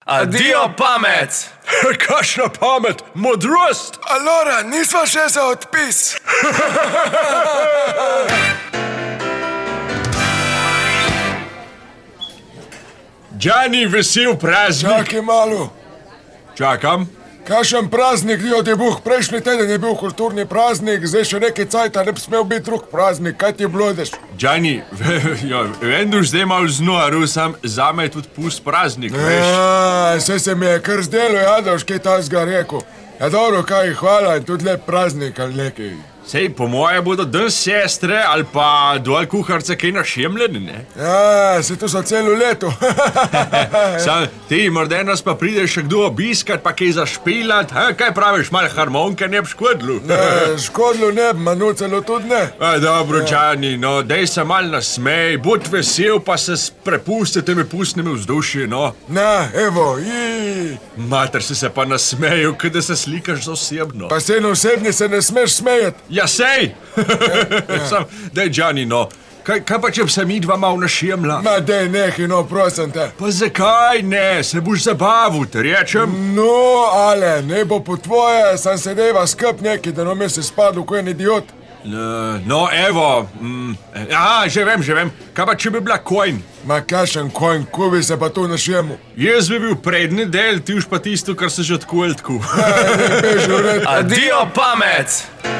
Adijo pamet! Kakšna pamet, modrost! Allora, nisva še za odpis. Gianni, vesel praznik! Čakaj malo. Čakam. Kakšen praznik, dio ti Bog, prejšnji teden je bil kulturni praznik, zdaj še nekaj cajta, ne bi smel biti drug praznik, kaj ti blodeš? Gianni, vendar zdaj malo znoru, sam zame je tudi pust praznik, veš? Saj se mi je kar zdelo, Jadoš, kaj tazga rekel. Ja dobro, kaj, hvala in tudi lep praznik ali nekaj. Sej, po moje bodo danes sestre ali pa dol kuharce kaj našemljeni, ne? Ja, se to so celo leto. Sam, ti, morda nas pa pride še kdo obiskat, pa kaj zašpilat, kaj praviš, malo harmonke ne bi škodilo? Ne, škodilo ne bi, manucelo tudi ne. Dobro, Gianni, no, dej se mal nasmej, bud vesel, pa se prepusti temi pustnimi vzdušji, no. Na, evo, Mater, si se pa nasmejal, kada se slikaš za osebno. Pa se na osebni se ne smeš smejati. Ja, sej! Sam, dej, Gianni, no, kaj pa če bi se mi dva mal našemla? Ma dej, nehi, no, prosim te. Pa zakaj ne, se boš zabavil, te rečem? No, ale, ne bo po tvoje, sam se dejva skup neki, da nam je se spadl ko en idiot. No, evo, že vem, kaj pa če bi bila kojn? Ma kašen kojn, ko bi se pa to našemil? Jaz bi bil prednji del, ti už pa tisto, kar se že odkujeljtku. Adijo pamet!